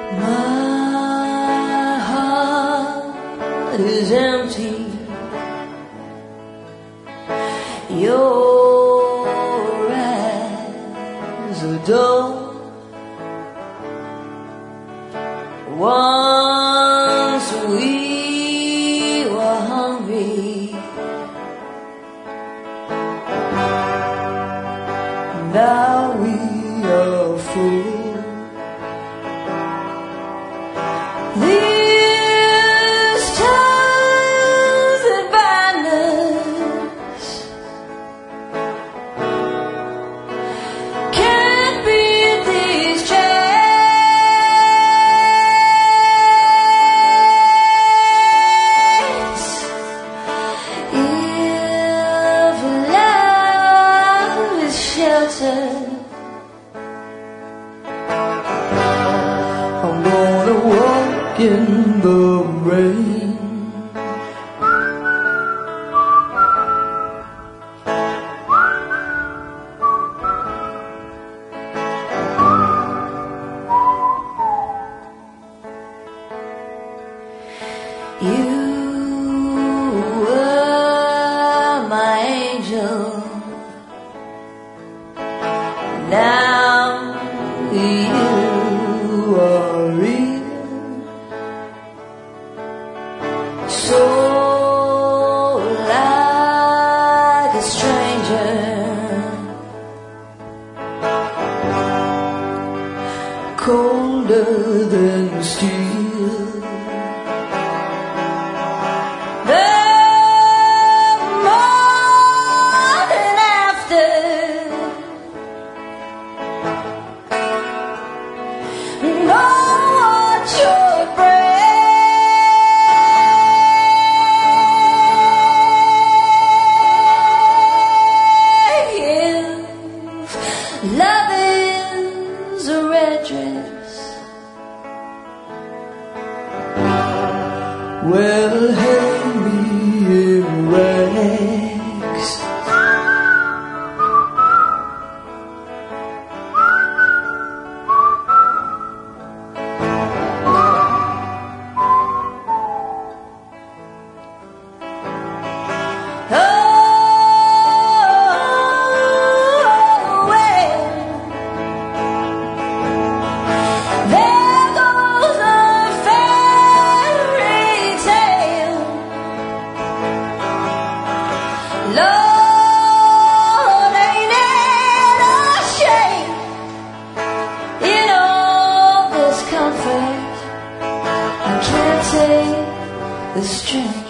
My heart is empty. Your eyes are dull. Once we were hungry, now we are full. These ties that bind us can't beat these chains. If love is shelter, I'm gonna walk in the rain. You were my angel. Now you are real. So like a stranger, colder than steel. The morning after, no one should love is a red dress. Well, hang me in rags. Lord, ain't it a shame? In all this comfort, I can't take the strain.